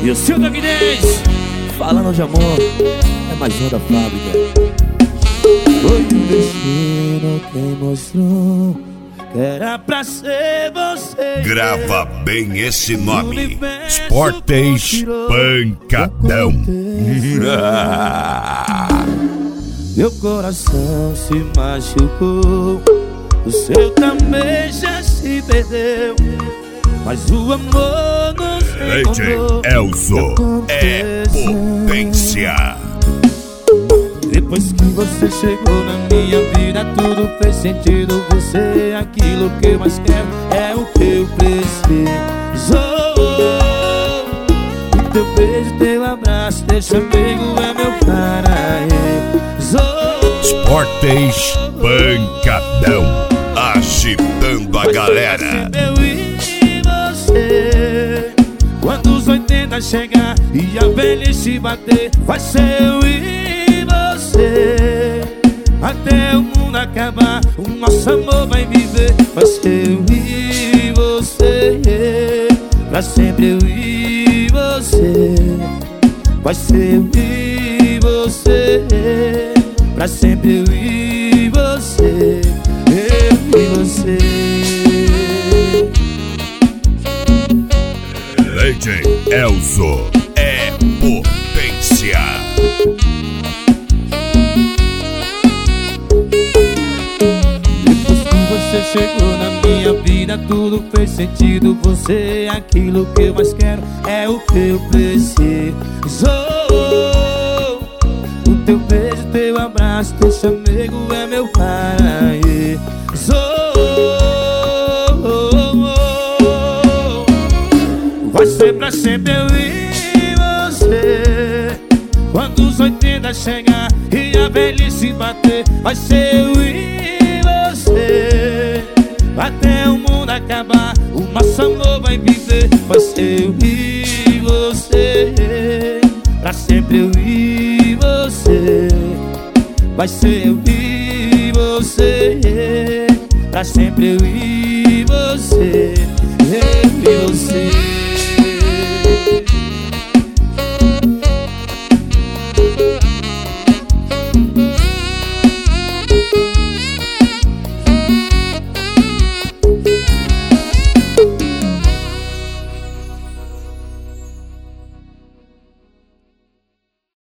E o seu Doguinês, falando de amor, é mais uma da fábrica. Foi o destino quem mostrou que era pra ser você. Grava bem esse nome: Sportez Pancadão. Meu coração se machucou, o seu também já se perdeu, mas o amor não se encontrou. Elzo é potência. Depois que você chegou na minha vida, tudo fez sentido. Você é aquilo que eu mais quero, é o que eu preciso. O teu beijo, teu abraço, teu chamego é meu paraíso. Sportez Pancadão, agitando a galera. Eu e você, quando os 80 chegar e a velhice bater, vai ser eu e você, até o mundo acabar, o nosso amor vai viver. Vai ser eu e você, pra sempre eu e você. Vai ser eu e você, pra sempre eu e você. Eu e você. DJ Elzo é potência. Você chegou na minha vida, tudo fez sentido. Você é aquilo que eu mais quero, é o que eu preciso. O teu beijo, teu abraço, teu chamego é meu paraíso. Vai ser pra sempre eu e você, quando os 80 chegar e a velhice bater, vai ser eu e você, até o mundo acabar, o nosso amor vai viver. Vai ser eu e você, pra sempre eu e você. Vai ser eu e você, pra sempre eu e você.